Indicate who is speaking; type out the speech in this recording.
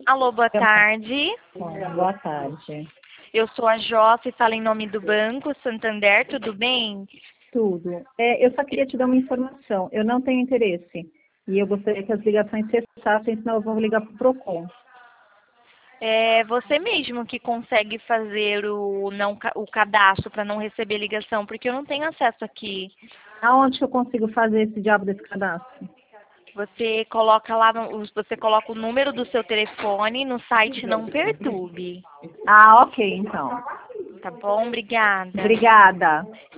Speaker 1: Alô, boa tarde.
Speaker 2: Boa tarde.
Speaker 1: Eu sou a Jossa e falo em nome do Banco Santander, tudo bem?
Speaker 2: Tudo. Eu só queria te dar uma informação. Eu não tenho interesse. E eu gostaria que as ligações cessassem, senão eu vou ligar para o PROCON.
Speaker 1: É você mesmo que consegue fazer o cadastro para não receber ligação, porque eu não tenho acesso aqui.
Speaker 2: Aonde que eu consigo fazer esse diabo desse cadastro?
Speaker 1: Você coloca lá, você coloca o número do seu telefone no site Não Perturbe.
Speaker 2: Ah, ok, então.
Speaker 1: Tá bom? Obrigada.
Speaker 2: Obrigada.